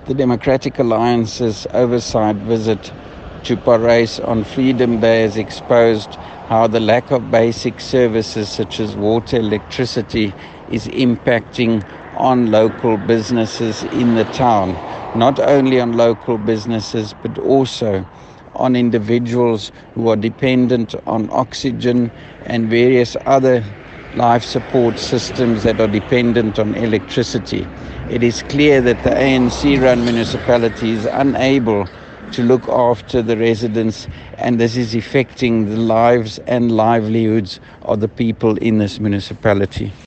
The Democratic Alliance's oversight visit to Parys on Freedom Day has exposed how the lack of basic services such as water, electricity is impacting on local businesses in the town. Not only on local businesses, but also on individuals who are dependent on oxygen and various other life support systems that are dependent on electricity. It is clear that the ANC-run municipality is unable to look after the residents, and this is affecting the lives and livelihoods of the people in this municipality.